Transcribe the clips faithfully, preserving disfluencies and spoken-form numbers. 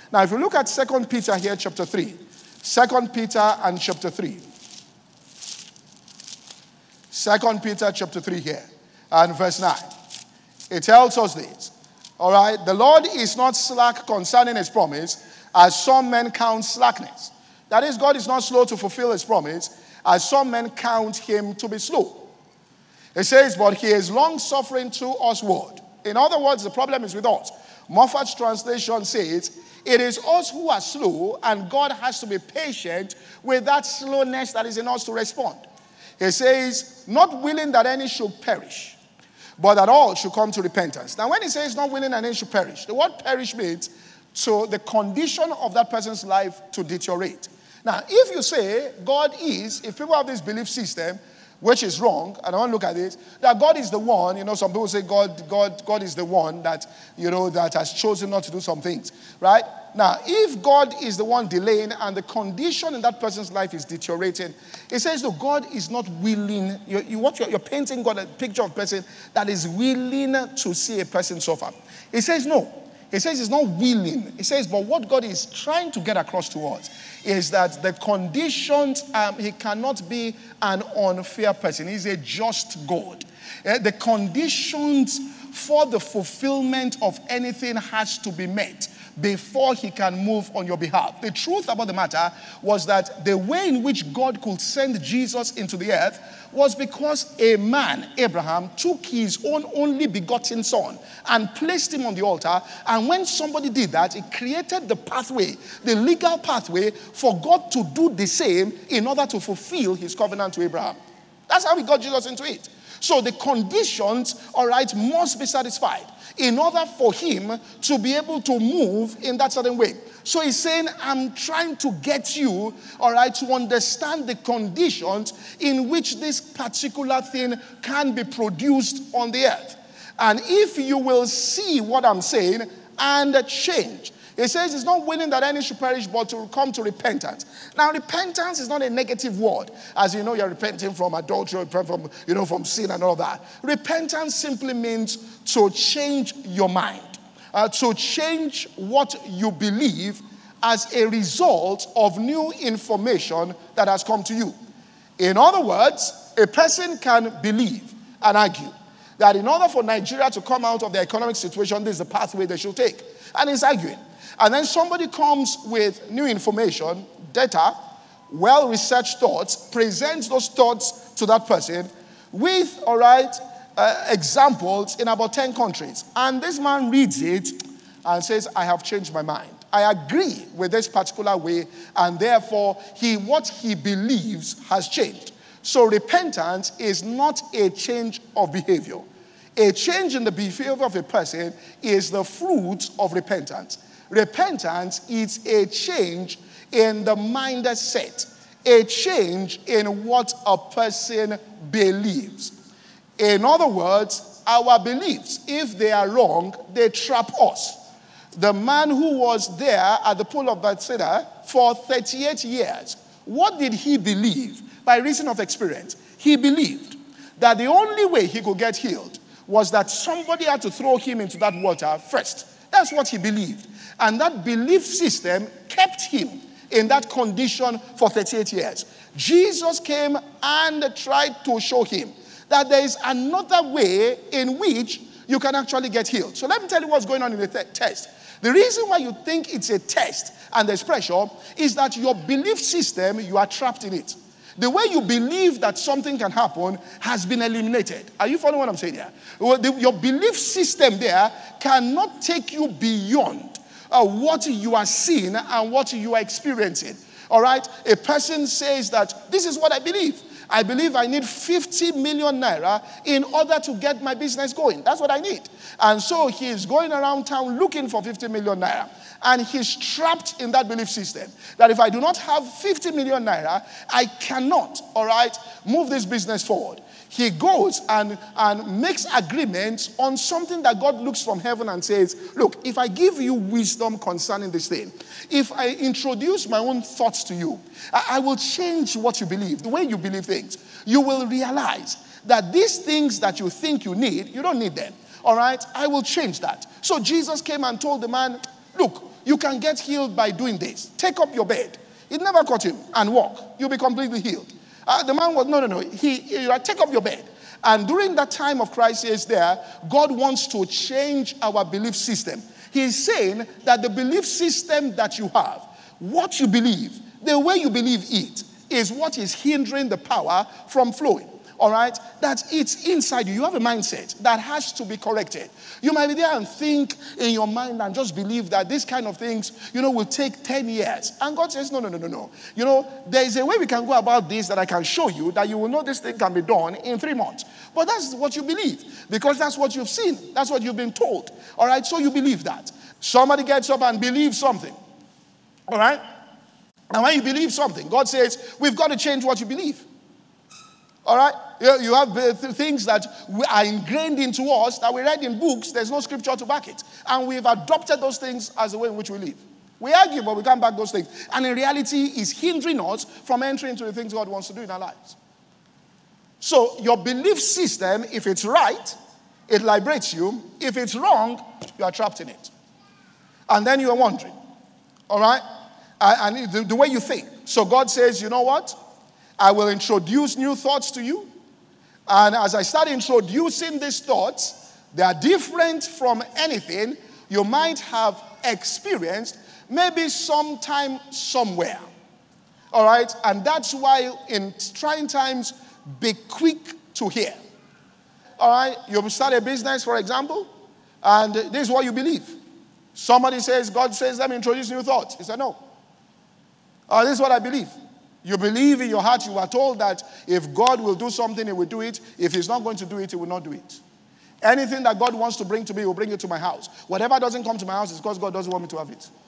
Now, if you look at Second Peter here, chapter three. Second Peter and chapter three. Second Peter chapter three here and verse nine. It tells us this. All right. The Lord is not slack concerning his promise, as some men count slackness. That is, God is not slow to fulfill his promise, as some men count him to be slow. It says, but he is long suffering to usward. In other words, the problem is with us. Moffat's translation says, it is us who are slow, and God has to be patient with that slowness that is in us to respond. He says, not willing that any should perish, but that all should come to repentance. Now, when he says not willing that any should perish, the word perish means to the condition of that person's life to deteriorate. Now, if you say God is, if people have this belief system, which is wrong, and I want to look at this, that God is the one, you know, some people say God, God, God is the one that, you know, that has chosen not to do some things, right? Now, if God is the one delaying and the condition in that person's life is deteriorating, it says, no, God is not willing, you, you, what you're, you're painting God a picture of a person that is willing to see a person suffer. It says, no. It says it's not willing. It says, but what God is trying to get across to us is that the conditions, um, he cannot be an unfair person. He's a just God. Uh, the conditions for the fulfillment of anything has to be met before he can move on your behalf. The truth about the matter was that the way in which God could send Jesus into the earth was because a man, Abraham, took his own only begotten son and placed him on the altar. And when somebody did that, it created the pathway, the legal pathway for God to do the same in order to fulfill his covenant to Abraham. That's how he got Jesus into it. So the conditions, all right, must be satisfied in order for him to be able to move in that certain way. So he's saying, I'm trying to get you, all right, to understand the conditions in which this particular thing can be produced on the earth. And if you will see what I'm saying and change. It says it's not willing that any should perish, but to come to repentance. Now, repentance is not a negative word. As you know, you're repenting from adultery, from, you know, from sin and all that. Repentance simply means to change your mind, uh, to change what you believe as a result of new information that has come to you. In other words, a person can believe and argue that in order for Nigeria to come out of the economic situation, this is the pathway they should take. And he's arguing. And then somebody comes with new information, data, well-researched thoughts, presents those thoughts to that person with, all right, uh, examples in about ten countries. And this man reads it and says, I have changed my mind. I agree with this particular way, and therefore, he what he believes has changed. So repentance is not a change of behavior. A change in the behavior of a person is the fruit of repentance. Repentance is a change in the mindset, a change in what a person believes. In other words, our beliefs, if they are wrong, they trap us. The man who was there at the pool of Bethesda for thirty-eight years, what did he believe? By reason of experience, he believed that the only way he could get healed was that somebody had to throw him into that water first. That's what he believed. And that belief system kept him in that condition for thirty-eight years. Jesus came and tried to show him that there is another way in which you can actually get healed. So let me tell you what's going on in the th- test. The reason why you think it's a test and there's pressure is that your belief system, you are trapped in it. The way you believe that something can happen has been eliminated. Are you following what I'm saying here? Well, the, your belief system there cannot take you beyond uh, what you are seeing and what you are experiencing. All right? A person says that this is what I believe. I believe I need fifty million naira in order to get my business going. That's what I need. And so he is going around town looking for fifty million naira. And he's trapped in that belief system that if I do not have fifty million naira, I cannot, all right, move this business forward. He goes and, and makes agreements on something that God looks from heaven and says, look, if I give you wisdom concerning this thing, if I introduce my own thoughts to you, I, I will change what you believe, the way you believe things. You will realize that these things that you think you need, you don't need them. All right? I will change that. So Jesus came and told the man, look, You can get healed by doing this. Take up your bed. It never caught him. And walk. You'll be completely healed. Uh, the man was, no, no, no. He, he like, take up your bed. And during that time of crisis there, God wants to change our belief system. He's saying that the belief system that you have, what you believe, the way you believe it, is what is hindering the power from flowing. All right? That it's inside you. You have a mindset that has to be corrected. You might be there and think in your mind and just believe that this kind of things, you know, will take ten years. And God says, no, no, no, no, no. You know, there is a way we can go about this that I can show you that you will know this thing can be done in three months. But that's what you believe because that's what you've seen. That's what you've been told. All right? So you believe that. Somebody gets up and believes something. All right? And when you believe something, God says, we've got to change what you believe. All right? You have things that are ingrained into us that we read in books. There's no scripture to back it. And we've adopted those things as the way in which we live. We argue, but we can't back those things. And in reality, it's hindering us from entering into the things God wants to do in our lives. So your belief system, if it's right, it liberates you. If it's wrong, you are trapped in it. And then you are wondering. All right? And the, the way you think. So God says, you know what? I will introduce new thoughts to you. And as I start introducing these thoughts, they are different from anything you might have experienced, maybe sometime, somewhere. All right? And that's why in trying times, be quick to hear. All right? You start a business, for example, and this is what you believe. Somebody says, God says, let me introduce new thoughts. He said, no. Oh, this is what I believe. You believe in your heart, you are told that if God will do something, he will do it. If he's not going to do it, he will not do it. Anything that God wants to bring to me, he will bring it to my house. Whatever doesn't come to my house is because God doesn't want me to have it.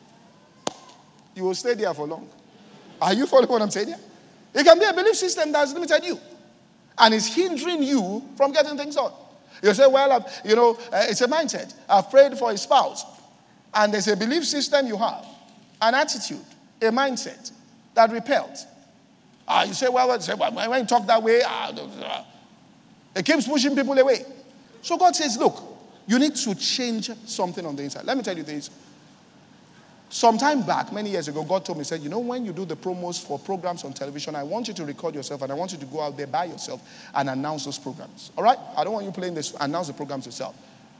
You will stay there for long. Are you following what I'm saying here? It can be a belief system that has limited you. And it's hindering you from getting things done. You say, well, I've, you know, uh, it's a mindset. I've prayed for a spouse. And there's a belief system you have. An attitude. A mindset that repels. Ah, you say, well, well, say, well, when you talk that way, ah, uh, it keeps pushing people away. So God says, look, you need to change something on the inside. Let me tell you this. Some time back, many years ago, God told me, he said, you know, when you do the promos for programs on television, I want you to record yourself and I want you to go out there by yourself and announce those programs. All right? I don't want you playing this, announce the programs yourself.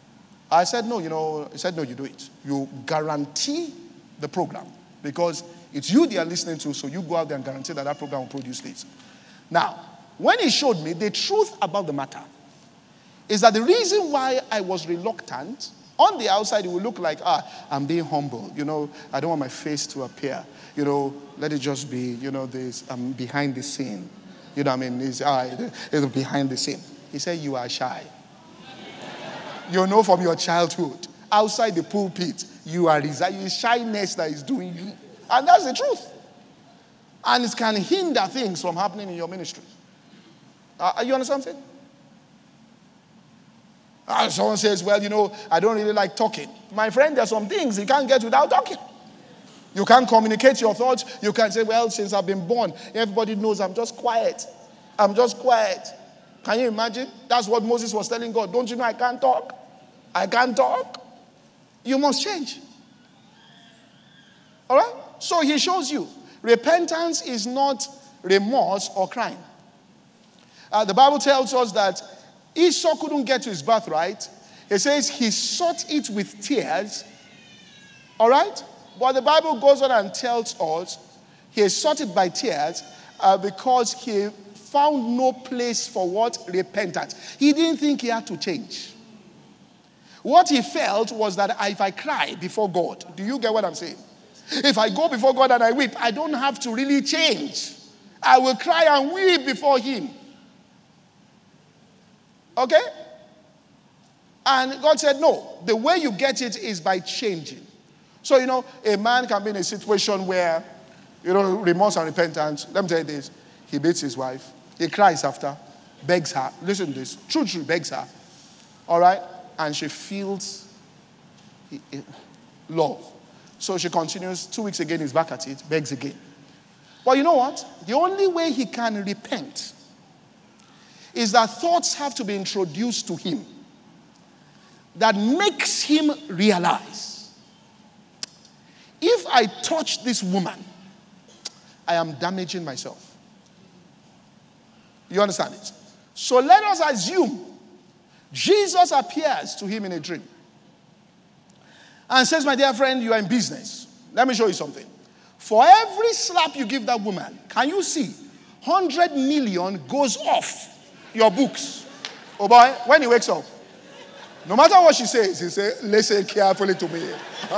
I said, no, you know, he said, no, you do it. You guarantee the program because it's you they are listening to, so you go out there and guarantee that that program will produce this. Now, when he showed me, the truth about the matter is that the reason why I was reluctant, on the outside it would look like, ah, I'm being humble. You know, I don't want my face to appear. You know, let it just be, you know, this, I'm behind the scene. You know what I mean? It's, ah, it's behind the scene. He said, you are shy. You know from your childhood, outside the pulpit, you are residing. It's shyness that is doing you. And that's the truth. And it can hinder things from happening in your ministry. Uh, you understand what I'm saying? Uh, someone says, well, you know, I don't really like talking. My friend, there are some things you can't get without talking. You can't communicate your thoughts. You can say, well, since I've been born, everybody knows I'm just quiet. I'm just quiet. Can you imagine? That's what Moses was telling God. Don't you know I can't talk? I can't talk. You must change. All right? So he shows you. Repentance is not remorse or crime. Uh, the Bible tells us that Esau couldn't get to his birthright. It says he sought it with tears. All right? But the Bible goes on and tells us he sought it by tears uh, because he found no place for what? Repentance. He didn't think he had to change. What he felt was that if I cry before God, do you get what I'm saying? If I go before God and I weep, I don't have to really change. I will cry and weep before him. Okay? And God said, no, the way you get it is by changing. So, you know, a man can be in a situation where, you know, remorse and repentance. Let me tell you this. He beats his wife. He cries after, begs her. Listen to this. True, true, begs her. All right? And she feels love. So she continues. Two weeks again, he's back at it, begs again. But you know what? The only way he can repent is that thoughts have to be introduced to him that makes him realize if I touch this woman, I am damaging myself. You understand it? So let us assume Jesus appears to him in a dream and says, my dear friend, you are in business. Let me show you something. For every slap you give that woman, can you see one hundred million goes off your books? Oh boy, when he wakes up, no matter what she says, he says, listen carefully to me.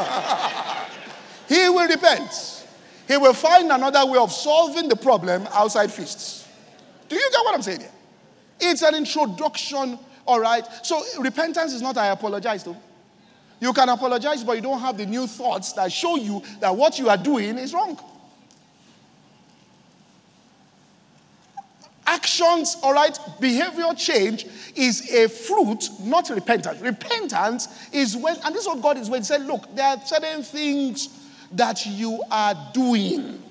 He will repent. He will find another way of solving the problem outside feasts. Do you get what I'm saying here? It's an introduction, all right? So repentance is not I apologize to. You can apologize, but you don't have the new thoughts that show you that what you are doing is wrong. Actions, all right, behavior change is a fruit, not repentance. Repentance is when, and this is what God is when he said, look, there are certain things that you are doing.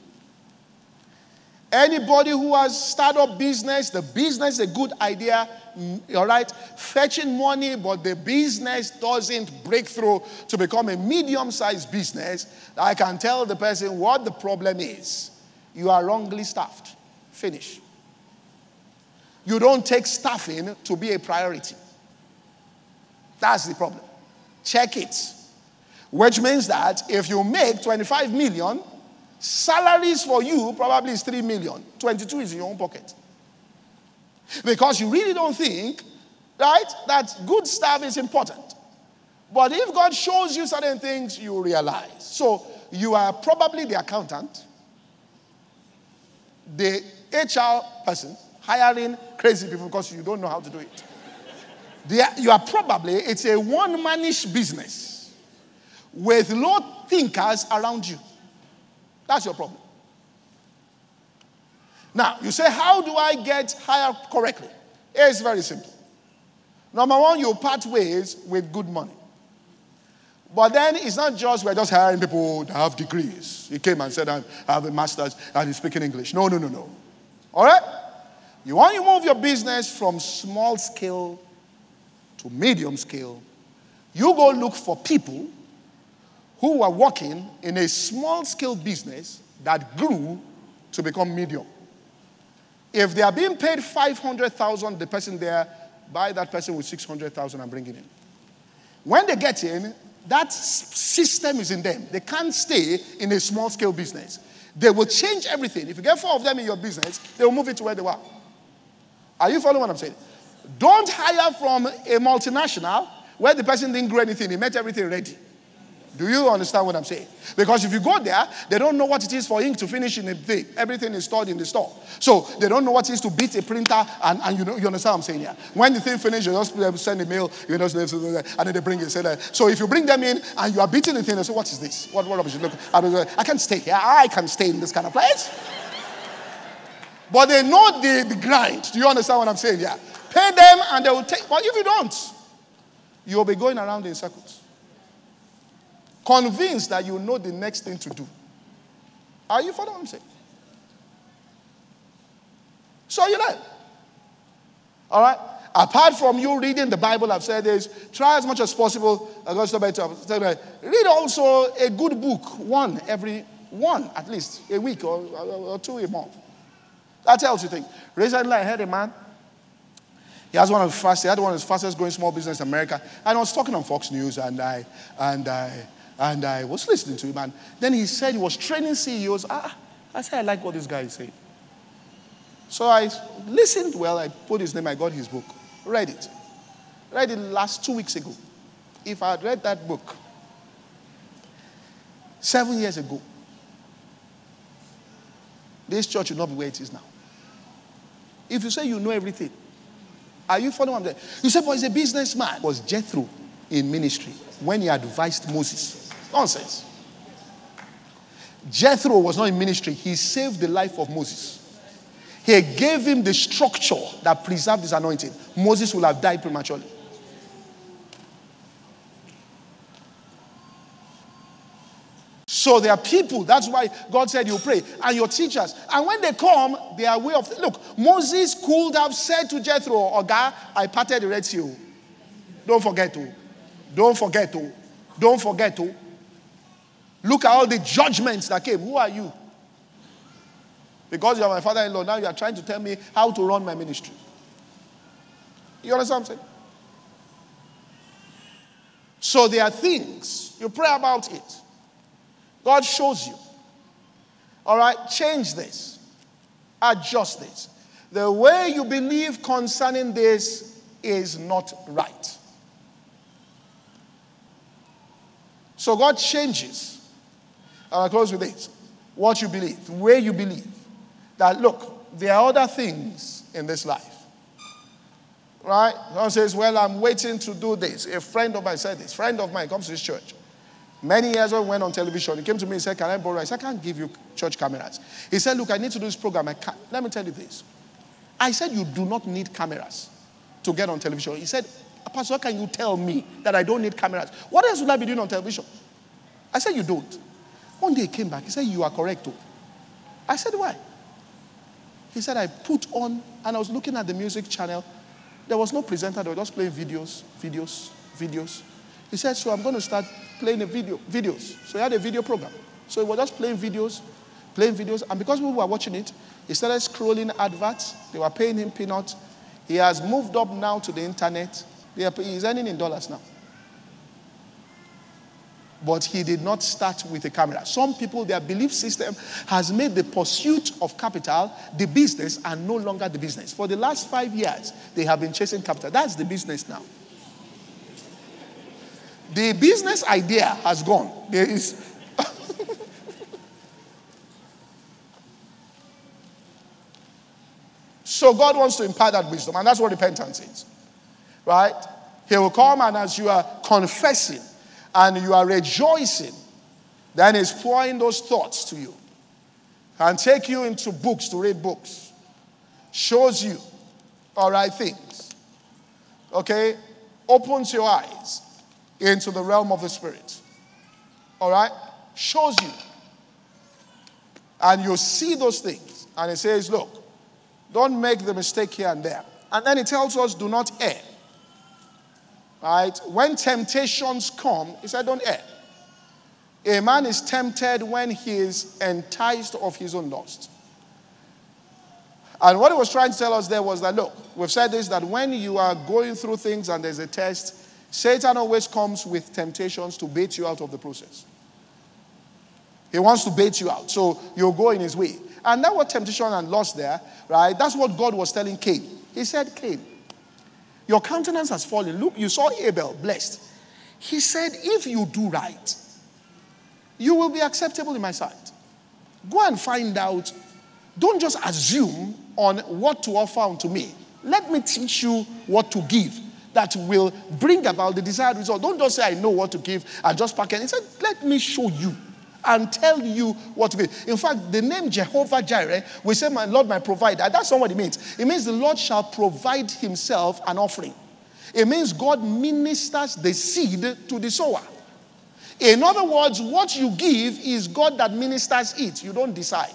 Anybody who has started up business, the business is a good idea, all right, fetching money, but the business doesn't break through to become a medium-sized business, I can tell the person what the problem is. You are wrongly staffed. Finish. You don't take staffing to be a priority. That's the problem. Check it. Which means that if you make twenty-five million, salaries for you probably is three million. twenty-two is in your own pocket. Because you really don't think, right, that good staff is important. But if God shows you certain things, you realize. So you are probably the accountant, the H R person, hiring crazy people because you don't know how to do it. The, you are probably, it's a one-manish business with low thinkers around you. That's your problem. Now, you say, how do I get hired correctly? It's very simple. Number one, you part ways with good money. But then it's not just we're just hiring people that have degrees. He came and said, I have a master's and he's speaking English. No, no, no, no. All right? You want to move your business from small scale to medium scale. You go look for people who are working in a small scale business that grew to become medium. If they are being paid five hundred thousand, the person there, buy that person with six hundred thousand and bring it in. When they get in, that system is in them. They can't stay in a small scale business. They will change everything. If you get four of them in your business, they will move it to where they were. Are you following what I'm saying? Don't hire from a multinational where the person didn't grow anything. He met everything ready. Do you understand what I'm saying? Because if you go there, they don't know what it is for ink to finish in a thing. Everything is stored in the store. So they don't know what it is to beat a printer, and, and you know, you understand what I'm saying here. When the thing finishes, you just send a mail, you know, and then they bring it. Say that. So if you bring them in and you are beating the thing, they say, what is this? What, what rubbish? Look, I, I can't stay here. I can stay in this kind of place. But they know the, the grind. Do you understand what I'm saying here? Pay them and they will take. But if you don't, you'll be going around in circles. Convinced that you know the next thing to do. Are you following what I'm saying? So you learn. All right? Apart from you reading the Bible, I've said this, try as much as possible. Read also a good book, one every, one at least, a week or, or two a month. That tells you things. Recently I heard a man, he has one of the fastest, he had one of the fastest growing small business in America, and I was talking on Fox News, and I, and I, And I was listening to him, and then he said he was training C E Os. Ah, I said, I like what this guy is saying. So I listened well, I put his name, I got his book, read it. Read it last two weeks ago. If I had read that book seven years ago, this church would not be where it is now. If you say you know everything, are you following what I'm saying? You say, but he's a businessman. It was Jethro in ministry when he advised Moses. Nonsense. Jethro was not in ministry. He saved the life of Moses. He gave him the structure that preserved his anointing. Moses would have died prematurely. So there are people, that's why God said you pray, and your teachers. And when they come, they are way of, look, Moses could have said to Jethro, Oga, I parted the Red Sea. Don't forget to. Don't forget to. Don't forget to. Look at all the judgments that came. Who are you? Because you are my father-in-law, now you are trying to tell me how to run my ministry. You understand what I'm saying? So there are things, you pray about it. God shows you. All right, change this. Adjust this. The way you believe concerning this is not right. So God changes. I'll close with this. What you believe, the way you believe. That look, there are other things in this life. Right? God says, well, I'm waiting to do this. A friend of mine said this. Friend of mine comes to this church. Many years ago, went on television. He came to me and said, can I borrow? I said, I can't give you church cameras. He said, look, I need to do this program. I can't. Let me tell you this. I said, you do not need cameras to get on television. He said, Pastor, how can you tell me that I don't need cameras? What else would I be doing on television? I said, you don't. One day he came back. He said, you are correct too. I said, why? He said, I put on, and I was looking at the music channel. There was no presenter. They were just playing videos, videos, videos. He said, so I'm going to start playing a video, videos. So he had a video program. So he was just playing videos, playing videos. And because people were watching it, he started scrolling adverts. They were paying him peanuts. He has moved up now to the internet. They are, he's earning in dollars now. But he did not start with a camera. Some people, their belief system has made the pursuit of capital the business and no longer the business. For the last five years, they have been chasing capital. That's the business now. The business idea has gone. There is... So God wants to impart that wisdom, and that's what repentance is. Right? He will come, and as you are confessing and you are rejoicing, then he's pouring those thoughts to you and take you into books to read books. Shows you all right things. Okay? Opens your eyes into the realm of the Spirit. All right? Shows you. And you see those things. And it says, look, don't make the mistake here and there. And then it tells us, do not err. Right? When temptations come, he said, don't err. A man is tempted when he is enticed of his own lust. And what he was trying to tell us there was that, look, we've said this, that when you are going through things and there's a test, Satan always comes with temptations to bait you out of the process. He wants to bait you out. So you'll go in his way. And that was temptation and lust there, right? That's what God was telling Cain. He said, Cain, your countenance has fallen. Look, you saw Abel blessed. He said, if you do right, you will be acceptable in my sight. Go and find out. Don't just assume on what to offer unto me. Let me teach you what to give that will bring about the desired result. Don't just say, I know what to give and just pack it. He said, let me show you and tell you what to give. In fact, the name Jehovah Jireh, we say, my Lord, my provider. That's not what it means. It means the Lord shall provide himself an offering. It means God ministers the seed to the sower. In other words, what you give is God that ministers it. You don't decide.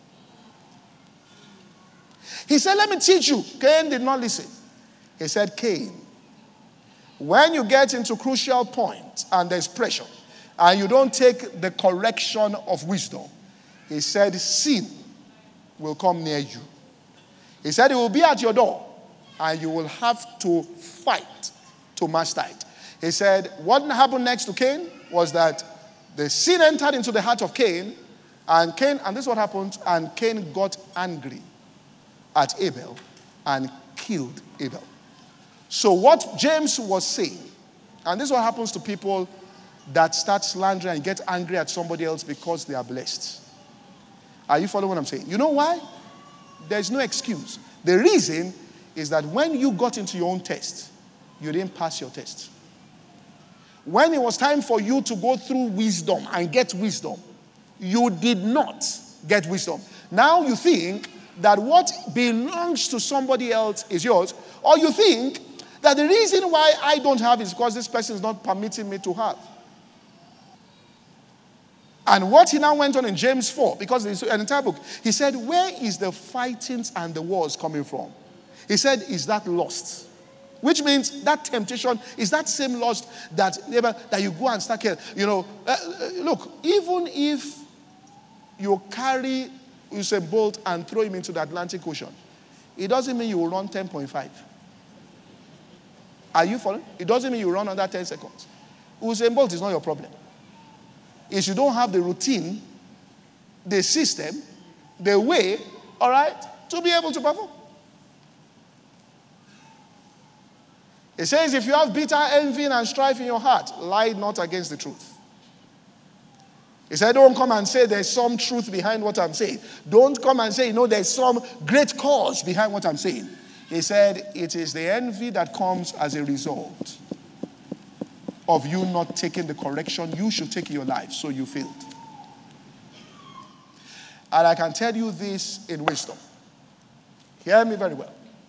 He said, let me teach you. Cain did not listen. He said, Cain, when you get into crucial point and there's pressure, and you don't take the correction of wisdom, he said, sin will come near you. He said, it will be at your door, and you will have to fight to master it. He said, what happened next to Cain was that the sin entered into the heart of Cain, and Cain, and this is what happened, and Cain got angry at Abel and killed Abel. So what James was saying, and this is what happens to people that start slandering and get angry at somebody else because they are blessed. Are you following what I'm saying? You know why? There's no excuse. The reason is that when you got into your own test, you didn't pass your test. When it was time for you to go through wisdom and get wisdom, you did not get wisdom. Now you think that what belongs to somebody else is yours, or you think that the reason why I don't have is because this person is not permitting me to have. And what he now went on in James four, because it's an entire book, he said, where is the fightings and the wars coming from? He said, is that lust? Which means that temptation is that same lust that, that you go and start, you know, uh, look, even if you carry Usain Bolt and throw him into the Atlantic Ocean, it doesn't mean you will run ten point five. Are you following? It doesn't mean you run under ten seconds. Usain Bolt is not your problem. If you don't have the routine, the system, the way, all right, to be able to perform. It says, if you have bitter envy and strife in your heart, lie not against the truth. He said, don't come and say there's some truth behind what I'm saying. Don't come and say, you know, there's some great cause behind what I'm saying. He said, it is the envy that comes as a result of you not taking the correction you should take in your life, so you failed. And I can tell you this in wisdom. Hear me very well.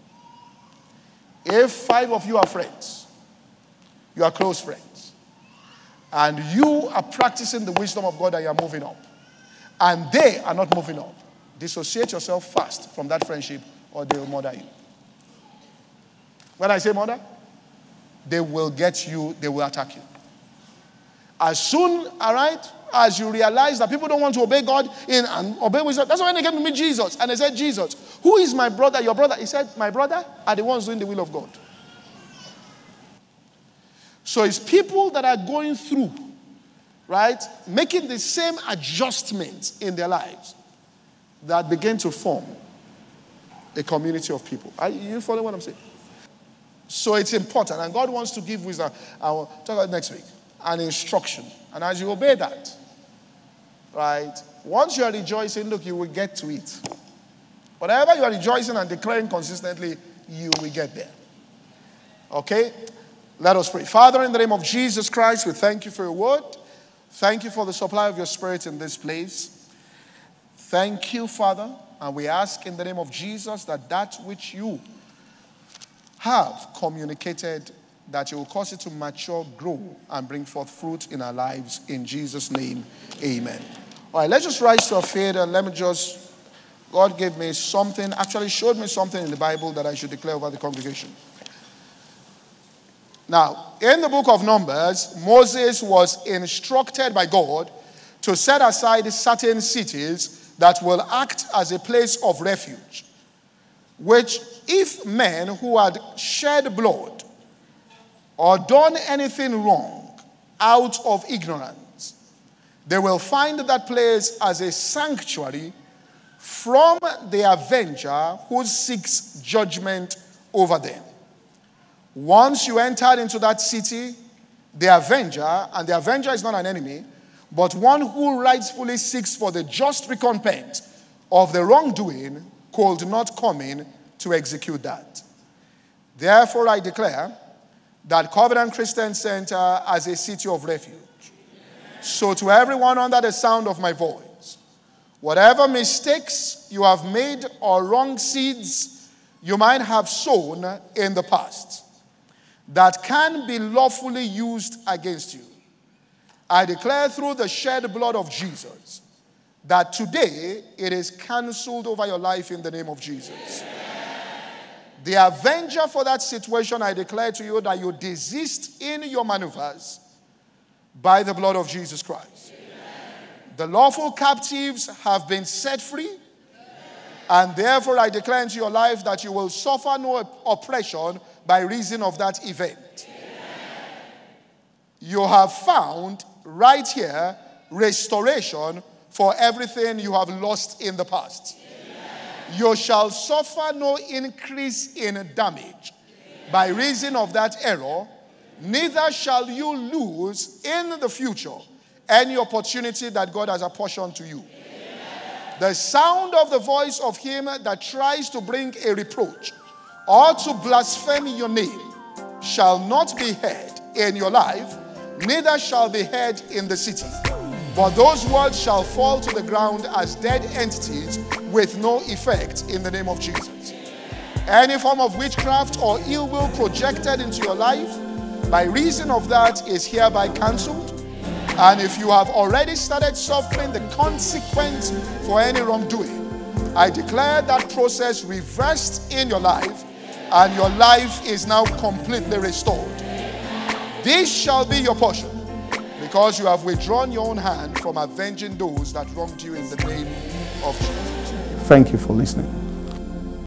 If five of you are friends, you are close friends, and you are practicing the wisdom of God and you are moving up, and they are not moving up, dissociate yourself fast from that friendship or they will murder you. When I say murder, they will get you, they will attack you. As soon, all right, as you realize that people don't want to obey God in and obey wisdom, that's why they came to meet Jesus. And they said, Jesus, who is my brother, your brother? He said, my brother are the ones doing the will of God. So it's people that are going through, right, making the same adjustments in their lives that begin to form a community of people. Are you following what I'm saying? So it's important, and God wants to give wisdom. I'll talk about it next week. An instruction. And as you obey that, right, once you are rejoicing, look, you will get to it. Whatever you are rejoicing and declaring consistently, you will get there. Okay? Let us pray. Father, in the name of Jesus Christ, we thank you for your word. Thank you for the supply of your spirit in this place. Thank you, Father, and we ask in the name of Jesus that that which you have communicated, that you will cause it to mature, grow, and bring forth fruit in our lives. In Jesus' name, amen. All right, let's just rise to our feet and let me just, God gave me something, actually showed me something in the Bible that I should declare over the congregation. Now, in the book of Numbers, Moses was instructed by God to set aside certain cities that will act as a place of refuge, which if men who had shed blood or done anything wrong out of ignorance, they will find that place as a sanctuary from the avenger who seeks judgment over them. Once you entered into that city, the avenger, and the avenger is not an enemy, but one who rightfully seeks for the just recompense of the wrongdoing, could not come in to execute that. Therefore, I declare that Covenant Christian Center as a city of refuge. So to everyone under the sound of my voice, whatever mistakes you have made or wrong seeds you might have sown in the past that can be lawfully used against you, I declare through the shed blood of Jesus that today it is cancelled over your life in the name of Jesus. The avenger for that situation, I declare to you that you desist in your maneuvers by the blood of Jesus Christ. Amen. The lawful captives have been set free. Amen. And therefore I declare into your life that you will suffer no oppression by reason of that event. Amen. You have found right here restoration for everything you have lost in the past. You shall suffer no increase in damage by reason of that error, neither shall you lose in the future any opportunity that God has apportioned to you. Amen. The sound of the voice of him that tries to bring a reproach or to blaspheme your name shall not be heard in your life, neither shall be heard in the city. But those words shall fall to the ground as dead entities with no effect in the name of Jesus. Any form of witchcraft or ill will projected into your life by reason of that is hereby cancelled. And if you have already started suffering the consequence for any wrongdoing, I declare that process reversed in your life and your life is now completely restored. This shall be your portion, because you have withdrawn your own hand from avenging those that wronged you in the name of Jesus. Thank you for listening.